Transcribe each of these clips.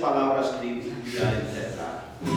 palabras de vida eterna.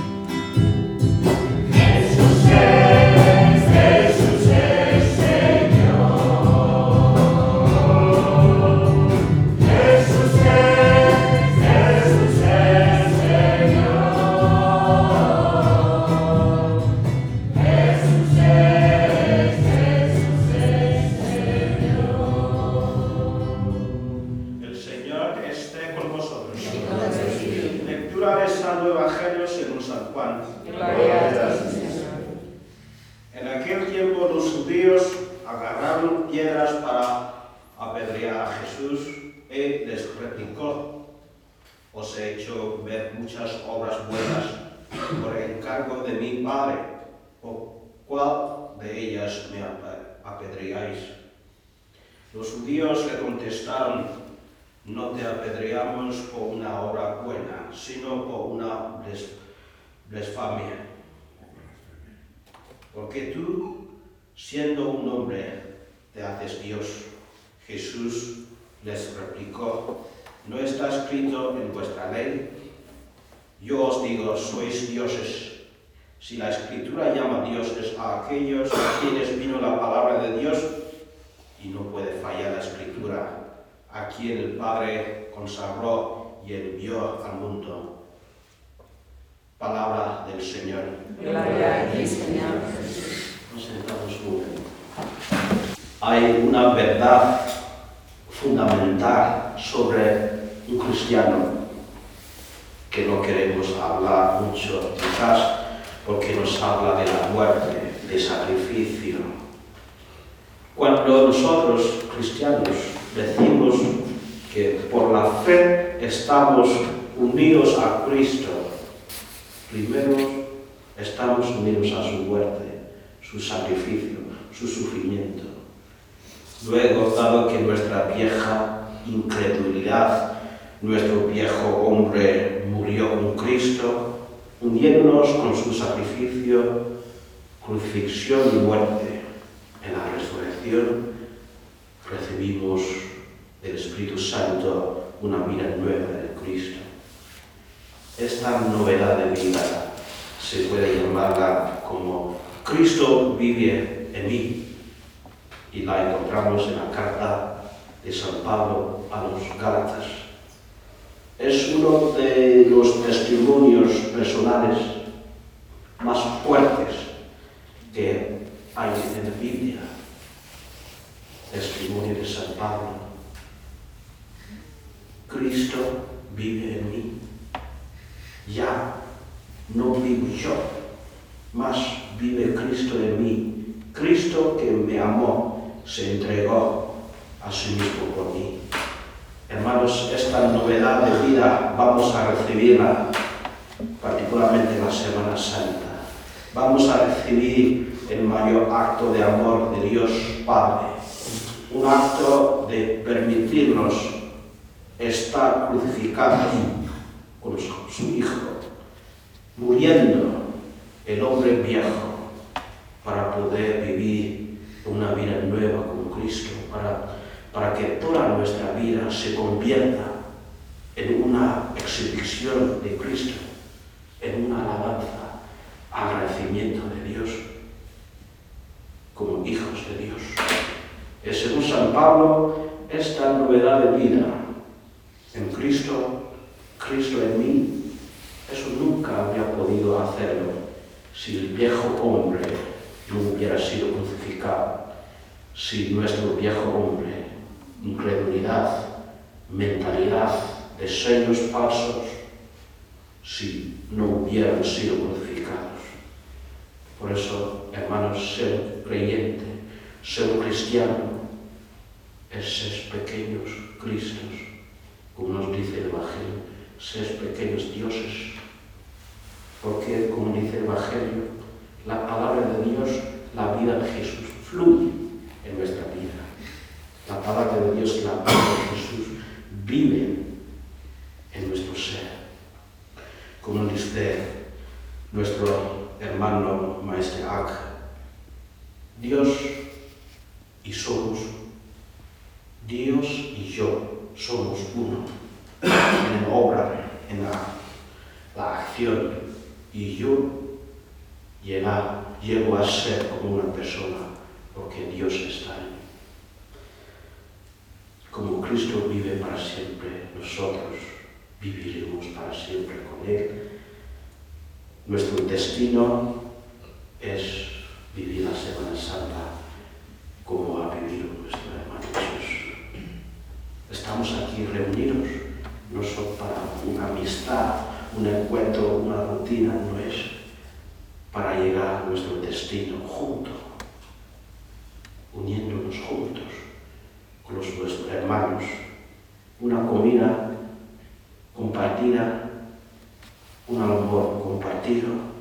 En aquel tiempo los judíos agarraron piedras para apedrear a Jesús y les replicó: os he hecho ver muchas obras buenas por encargo de mi Padre, ¿por cuál de ellas me apedreáis? Los judíos le contestaron: no te apedreamos por una obra buena, sino por una blasfemia. Porque tú, siendo un hombre, te haces Dios. Jesús les replicó: ¿no está escrito en vuestra ley? Yo os digo, sois dioses. Si la Escritura llama dioses a aquellos a quienes vino la palabra de Dios, y no puede fallar la Escritura, a quien el Padre consagró y envió al mundo. Palabra del Señor. Gloria a ti, Señor. Nos sentamos un momento. Hay una verdad fundamental sobre un cristiano que no queremos hablar mucho, quizás porque nos habla de la muerte, de sacrificio. Cuando nosotros, cristianos, decimos que por la fe estamos unidos a Cristo, primero estamos unidos a su muerte, su sacrificio, su sufrimiento. Luego, dado que nuestra vieja incredulidad, nuestro viejo hombre murió con Cristo, uniéndonos con su sacrificio, crucifixión y muerte, en la resurrección recibimos del Espíritu Santo una vida nueva de Cristo. Esta novedad de vida se puede llamarla como Cristo vive en mí, y la encontramos en la carta de San Pablo a los Gálatas. Es uno de los testimonios personales más fuertes que hay en la Biblia. Testimonio de San Pablo. Cristo vive en mí. Ya no vivo yo, mas vive Cristo en mí. Cristo que me amó, se entregó a sí mismo por mí. Hermanos, esta novedad de vida vamos a recibirla particularmente en la Semana Santa. Vamos a recibir el mayor acto de amor de Dios Padre, un acto de permitirnos estar crucificados con su Hijo, muriendo el hombre viejo para poder vivir una vida nueva con Cristo, para que toda nuestra vida se convierta en una exhibición de Cristo, en una alabanza, agradecimiento de Dios, como hijos de Dios. Según San Pablo, esta novedad de vida en Cristo, Cristo en mí, eso nunca habría podido hacerlo si el viejo hombre no hubiera sido crucificado, si nuestro viejo hombre, incredulidad, mentalidad, deseos falsos, si no hubieran sido crucificados. Por eso, hermanos, ser creyente, ser cristiano, es ser pequeños Cristos, como nos dice el Evangelio, ser pequeños dioses. Porque, como dice el Evangelio, la palabra de Dios, la vida de Jesús, fluye en nuestra vida. La palabra de Dios y la vida de Jesús viven en nuestro ser. Como dice nuestro hermano Maestro Ak, Dios y somos, Dios y yo somos uno en obra, en la vocación y yo llego a ser como una persona porque Dios está en mí. Como Cristo vive para siempre, nosotros viviremos para siempre con Él. Nuestro destino es vivir la Semana Santa como ha vivido nuestro hermano Jesús. Estamos aquí reunidos, no solo para una amistad, un encuentro, una rutina, no es para llegar a nuestro destino juntos, uniéndonos juntos con nuestros hermanos, una comida compartida, un amor compartido,